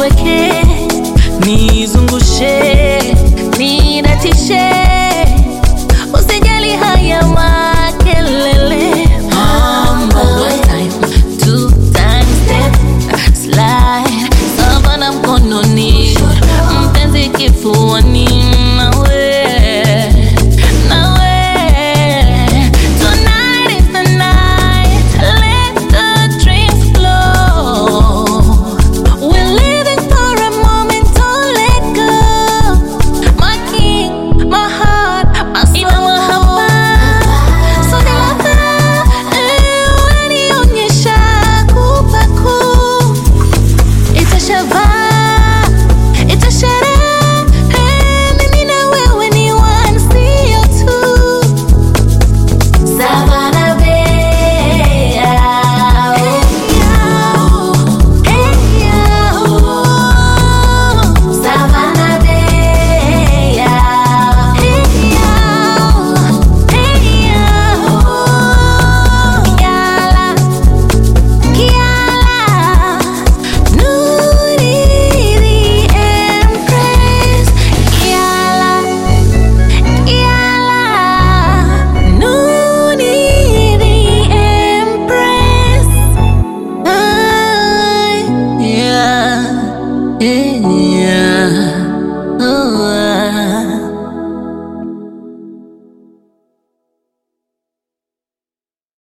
nipeleke, nizungushe, nidatishe, usijali haya makelele. One time, two times step, slide, savana mkononi, mpenzi kifuani, nawe. Tonight is the night, let the dreams flow. We're living for a moment, don't let go. My king, my heart, my soul. Ina mahaba, so nilaka, wanionyesha kupaku. Itashava, itashara, mimi na wewe ni one, sio two. Savannah Bay, hey yo, Savannah Bay, hey yo, Kiala, Nuri the Empress, Kiala, Nuri the Empress. Yeah, yeah, oh,